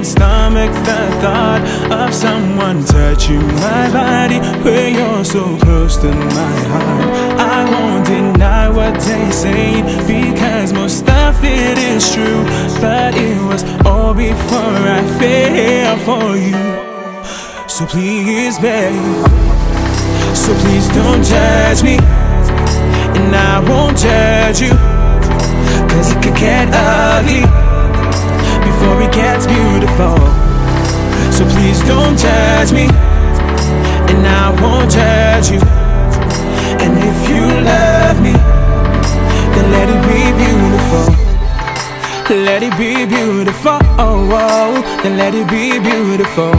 stomach the thought of someone touching my body when you're so close to my heart. I won't deny what they say, because most of it is true, but it was all before I fell for you. So please, babe, so please don't judge me, and I won't judge you, cause it could get ugly before it gets beautiful. So please don't judge me, and I won't judge you. And if you love me, then let it be beautiful. Let it be beautiful, oh, oh. Then let it be beautiful.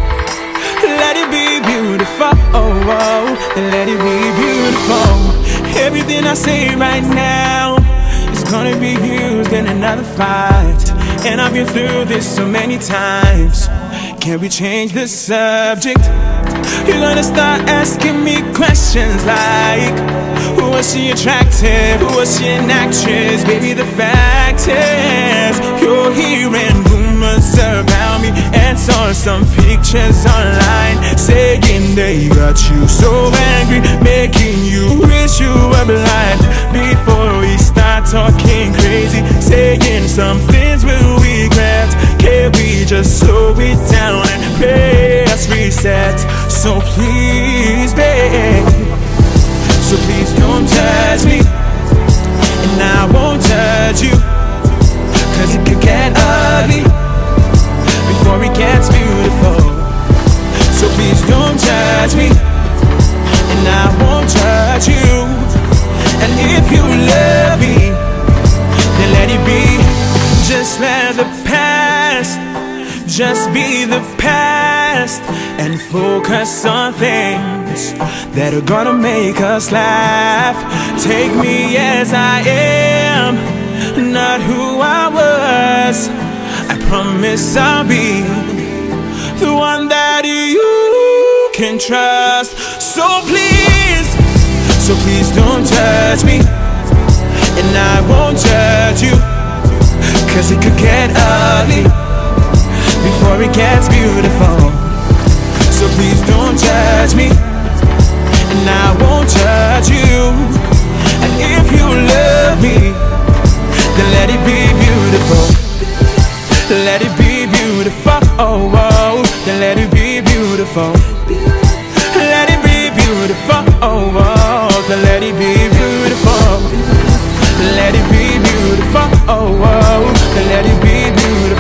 Let it be beautiful, oh, oh. Then let it be beautiful. Everything I say right now is gonna be used in another fight, and I've been through this so many times. Can we change the subject? You're gonna start asking me questions like, who was she attractive? Who was she an actress? Baby, the fact is, you're hearing rumors about me and saw some pictures online saying they got you so angry, making you wish you were blind. Before we start talking crazy, saying some things we'll regret, can we just slow it down and press reset? So please, babe, so please don't judge me, and I won't judge you, cause it could get ugly before it gets beautiful. So please don't judge me, and I won't judge you. And if you love me, then let it be. Just let the past just be the past, and focus on things that are gonna make us laugh. Take me as I am, not who I was. I promise I'll be the one that you can trust. So please don't judge me, and I won't judge you, cause it could get ugly before it gets beautiful. So please don't judge me, and I won't judge you. And if you love me, then let it be beautiful. Let it be beautiful, oh, oh. Then let it be beautiful. Let it be beautiful, oh, oh. Then let it be beautiful. Let it be beautiful, oh, oh. Then let it be beautiful.